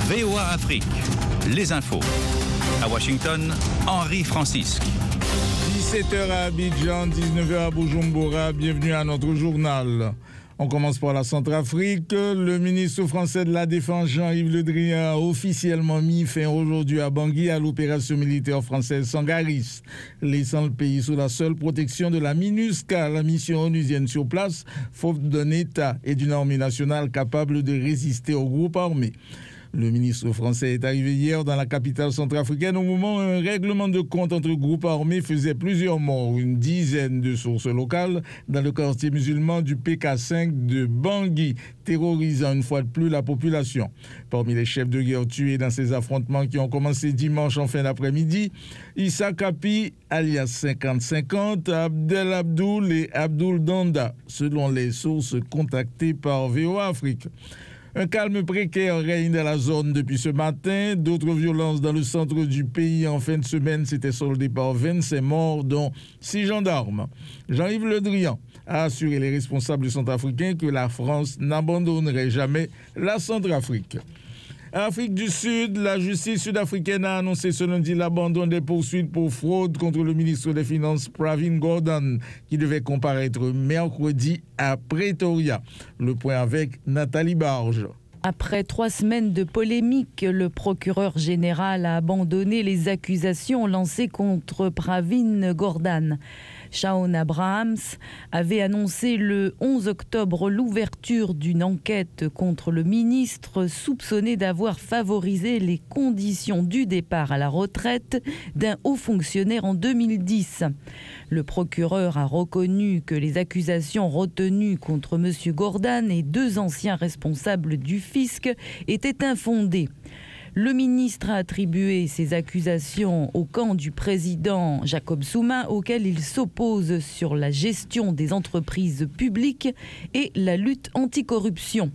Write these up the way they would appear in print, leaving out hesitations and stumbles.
VOA Afrique, les infos. À Washington, Henri Francisque. 17h à Abidjan, 19h à Bujumbura. Bienvenue à notre journal. On commence par la Centrafrique. Le ministre français de la Défense, Jean-Yves Le Drian, a officiellement mis fin aujourd'hui à Bangui à l'opération militaire française Sangaris, laissant le pays sous la seule protection de la MINUSCA, la mission onusienne sur place, faute d'un État et d'une armée nationale capable de résister aux groupes armés. Le ministre français est arrivé hier dans la capitale centrafricaine au moment où un règlement de compte entre groupes armés faisait plusieurs morts, une dizaine de sources locales dans le quartier musulman du PK5 de Bangui, terrorisant une fois de plus la population. Parmi les chefs de guerre tués dans ces affrontements qui ont commencé dimanche en fin d'après-midi, Issa Kapi, alias 50-50, Abdel Abdoul et Abdoul Danda, selon les sources contactées par VOA Afrique. Un calme précaire règne dans la zone depuis ce matin. D'autres violences dans le centre du pays en fin de semaine s'étaient soldées par 25 morts, dont 6 gendarmes. Jean-Yves Le Drian a assuré les responsables centrafricains que la France n'abandonnerait jamais la Centrafrique. Afrique du Sud, la justice sud-africaine a annoncé ce lundi l'abandon des poursuites pour fraude contre le ministre des Finances Pravin Gordhan, qui devait comparaître mercredi à Pretoria. Le point avec Nathalie Barge. Après 3 semaines de polémique, le procureur général a abandonné les accusations lancées contre Pravin Gordhan. Shaun Abrahams avait annoncé le 11 octobre l'ouverture d'une enquête contre le ministre soupçonné d'avoir favorisé les conditions du départ à la retraite d'un haut fonctionnaire en 2010. Le procureur a reconnu que les accusations retenues contre M. Gordhan et 2 anciens responsables du fisc étaient infondées. Le ministre a attribué ces accusations au camp du président Jacob Zuma, auquel il s'oppose sur la gestion des entreprises publiques et la lutte anticorruption.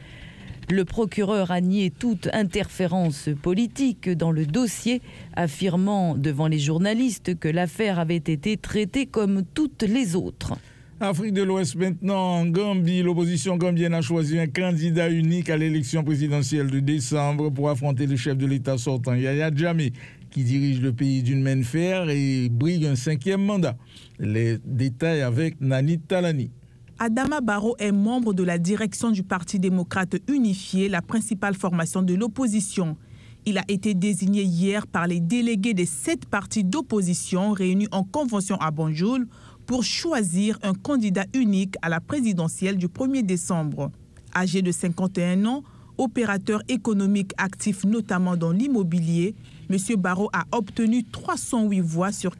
Le procureur a nié toute interférence politique dans le dossier, affirmant devant les journalistes que l'affaire avait été traitée comme toutes les autres. Afrique de l'Ouest maintenant, en Gambie, l'opposition gambienne a choisi un candidat unique à l'élection présidentielle de décembre pour affronter le chef de l'État sortant, Yaya Jammeh, qui dirige le pays d'une main de fer et brigue un 5e mandat. Les détails avec Nani Talani. Adama Barrow est membre de la direction du Parti démocrate unifié, la principale formation de l'opposition. Il a été désigné hier par les délégués des 7 partis d'opposition réunis en convention à Banjul pour choisir un candidat unique à la présidentielle du 1er décembre. Âgé de 51 ans, opérateur économique actif notamment dans l'immobilier, M. Barrow a obtenu 308 voix sur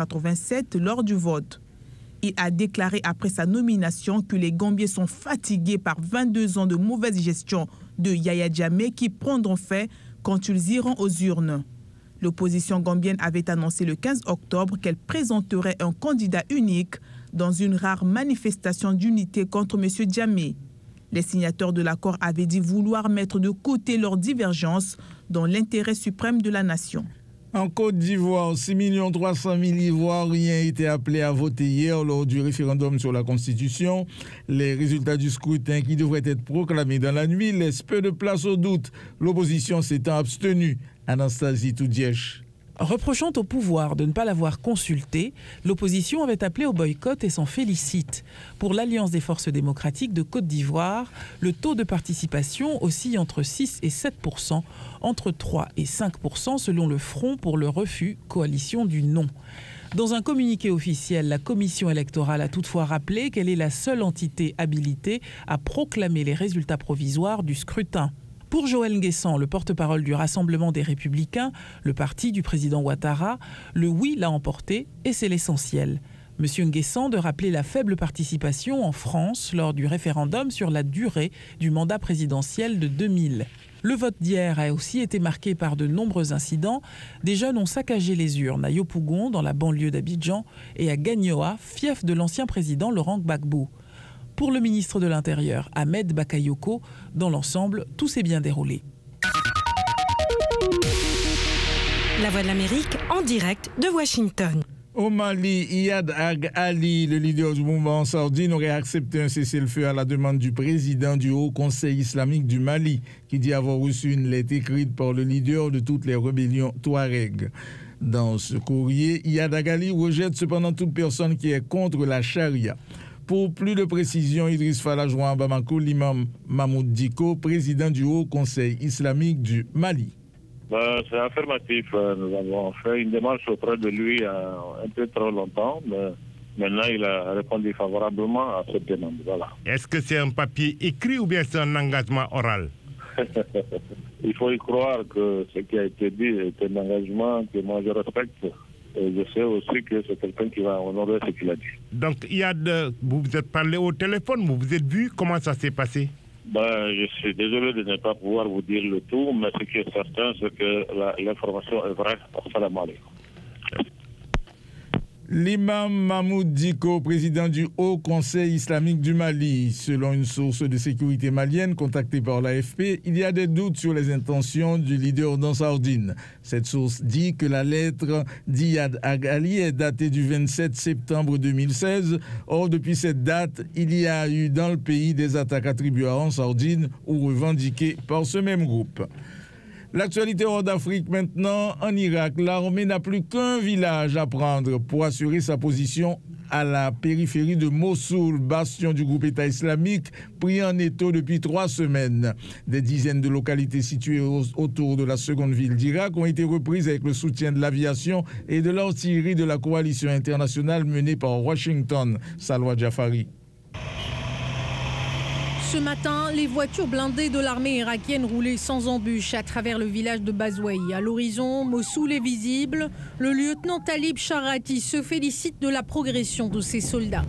487 lors du vote. Il a déclaré après sa nomination que les Gambiens sont fatigués par 22 ans de mauvaise gestion de Yaya Jammeh qui prendront fin quand ils iront aux urnes. L'opposition gambienne avait annoncé le 15 octobre qu'elle présenterait un candidat unique dans une rare manifestation d'unité contre M. Jammeh. Les signataires de l'accord avaient dit vouloir mettre de côté leurs divergences dans l'intérêt suprême de la nation. En Côte d'Ivoire, 6 300 000 Ivoiriens étaient appelés à voter hier lors du référendum sur la Constitution. Les résultats du scrutin qui devraient être proclamés dans la nuit laissent peu de place au doute. L'opposition s'étant abstenue. Anastasie Toudièche. Reprochant au pouvoir de ne pas l'avoir consulté, l'opposition avait appelé au boycott et s'en félicite. Pour l'Alliance des forces démocratiques de Côte d'Ivoire, le taux de participation oscille entre 6 et 7%, entre 3 et 5% selon le Front pour le refus, coalition du non. Dans un communiqué officiel, la commission électorale a toutefois rappelé qu'elle est la seule entité habilitée à proclamer les résultats provisoires du scrutin. Pour Joël Nguessan, le porte-parole du Rassemblement des Républicains, le parti du président Ouattara, le oui l'a emporté et c'est l'essentiel. Monsieur Nguessan de rappeler la faible participation en France lors du référendum sur la durée du mandat présidentiel de 2000. Le vote d'hier a aussi été marqué par de nombreux incidents. Des jeunes ont saccagé les urnes à Yopougon, dans la banlieue d'Abidjan, et à Gagnoa, fief de l'ancien président Laurent Gbagbo. Pour le ministre de l'Intérieur, Ahmed Bakayoko, dans l'ensemble, tout s'est bien déroulé. La Voix de l'Amérique en direct de Washington. Au Mali, Iyad Ag Ali, le leader du mouvement Ansardine, aurait accepté un cessez-le-feu à la demande du président du Haut Conseil islamique du Mali, qui dit avoir reçu une lettre écrite par le leader de toutes les rébellions Touareg. Dans ce courrier, Iyad Ag Ali rejette cependant toute personne qui est contre la charia. Pour plus de précision, Idriss Fall a joint à Bamako l'imam Mahmoud Diko, président du Haut Conseil islamique du Mali. C'est affirmatif. Nous avons fait une démarche auprès de lui il y a un peu trop longtemps, mais maintenant il a répondu favorablement à cette demande. Voilà. Est-ce que c'est un papier écrit ou bien c'est un engagement oral? Il faut y croire que ce qui a été dit est un engagement que moi je respecte. Et je sais aussi que c'est quelqu'un qui va honorer ce qu'il a dit. Donc, vous vous êtes parlé au téléphone, vous vous êtes vu, comment ça s'est passé? Je suis désolé de ne pas pouvoir vous dire le tout, mais ce qui est certain, c'est que l'information est vraie. Salam alaikum. L'imam Mahmoud Diko, président du Haut Conseil islamique du Mali. Selon une source de sécurité malienne contactée par l'AFP, il y a des doutes sur les intentions du leader d'Ansardine. Cette source dit que la lettre d'Iyad Ag Ali est datée du 27 septembre 2016. Or, depuis cette date, il y a eu dans le pays des attaques attribuées à Ansardine ou revendiquées par ce même groupe. L'actualité hors d'Afrique maintenant, en Irak, l'armée n'a plus qu'un village à prendre pour assurer sa position à la périphérie de Mossoul, bastion du groupe État islamique, pris en étau depuis 3 semaines. Des dizaines de localités situées autour de la seconde ville d'Irak ont été reprises avec le soutien de l'aviation et de l'artillerie de la coalition internationale menée par Washington. Salwa Jafari. Ce matin, les voitures blindées de l'armée irakienne roulaient sans embûche à travers le village de Bazouei. À l'horizon, Mossoul est visible. Le lieutenant Talib Sharati se félicite de la progression de ses soldats.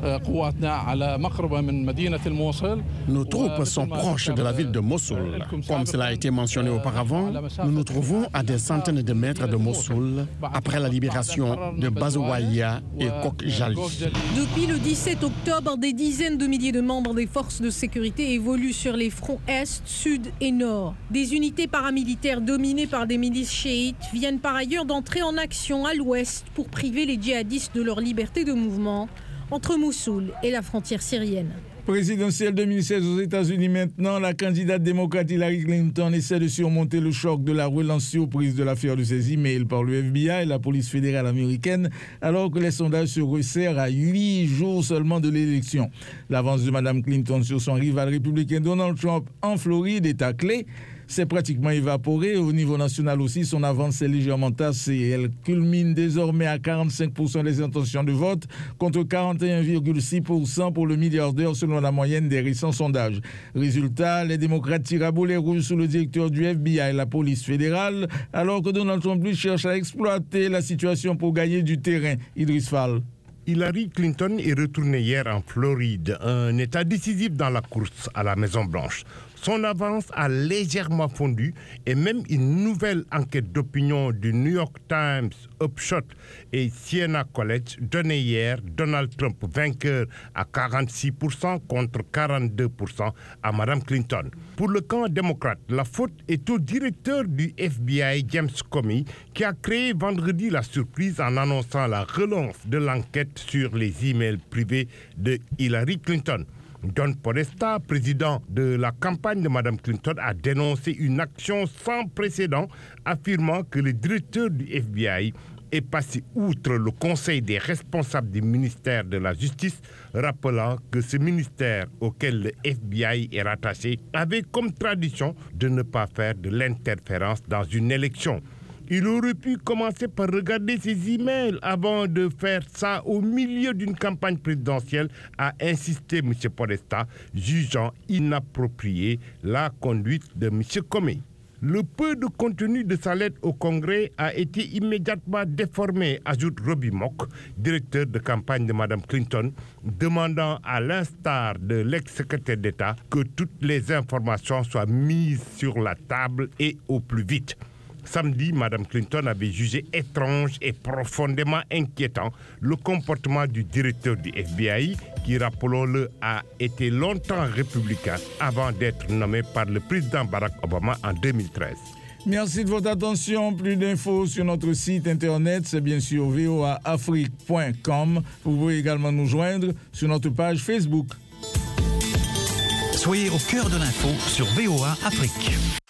Nos troupes sont proches de la ville de Mossoul. Comme cela a été mentionné auparavant, nous nous trouvons à des centaines de mètres de Mossoul après la libération de Bazouaya et Kokjali. Depuis le 17 octobre, des dizaines de milliers de membres des forces de sécurité évoluent sur les fronts Est, Sud et Nord. Des unités paramilitaires dominées par des milices chiites viennent par ailleurs d'entrer en action à l'Ouest pour priver les djihadistes de leur liberté de mouvement entre Mossoul et la frontière syrienne. Présidentielle 2016 aux États-Unis maintenant, la candidate démocrate Hillary Clinton essaie de surmonter le choc de la relance surprise de l'affaire de ses emails par le FBI et la police fédérale américaine, alors que les sondages se resserrent à 8 jours seulement de l'élection. L'avance de Mme Clinton sur son rival républicain Donald Trump en Floride est à clé. C'est pratiquement évaporé. Au niveau national aussi, son avance est légèrement tassée. Elle culmine désormais à 45% des intentions de vote contre 41,6% pour le milliardaire selon la moyenne des récents sondages. Résultat, les démocrates tirent à boulet rouge sous le directeur du FBI et la police fédérale, alors que Donald Trump lui cherche à exploiter la situation pour gagner du terrain. Idriss Fall. Hillary Clinton est retournée hier en Floride, un état décisif dans la course à la Maison-Blanche. Son avance a légèrement fondu et même une nouvelle enquête d'opinion du New York Times, Upshot et Siena College donnait hier Donald Trump vainqueur à 46% contre 42% à Mme Clinton. Pour le camp démocrate, la faute est au directeur du FBI, James Comey, qui a créé vendredi la surprise en annonçant la relance de l'enquête sur les emails privés de Hillary Clinton. John Podesta, président de la campagne de Mme Clinton, a dénoncé une action sans précédent, affirmant que le directeur du FBI est passé outre le conseil des responsables du ministère de la Justice, rappelant que ce ministère auquel le FBI est rattaché avait comme tradition de ne pas faire de l'interférence dans une élection. Il aurait pu commencer par regarder ses emails avant de faire ça au milieu d'une campagne présidentielle, a insisté M. Podesta, jugeant inappropriée la conduite de M. Comey. Le peu de contenu de sa lettre au Congrès a été immédiatement déformé, ajoute Robbie Mock, directeur de campagne de Mme Clinton, demandant à l'instar de l'ex-secrétaire d'État que toutes les informations soient mises sur la table et au plus vite. Samedi, Mme Clinton avait jugé étrange et profondément inquiétant le comportement du directeur du FBI, qui, rappelons-le, a été longtemps républicain avant d'être nommé par le président Barack Obama en 2013. Merci de votre attention. Plus d'infos sur notre site internet, c'est bien sûr voaafrique.com. Vous pouvez également nous joindre sur notre page Facebook. Soyez au cœur de l'info sur VOA Afrique.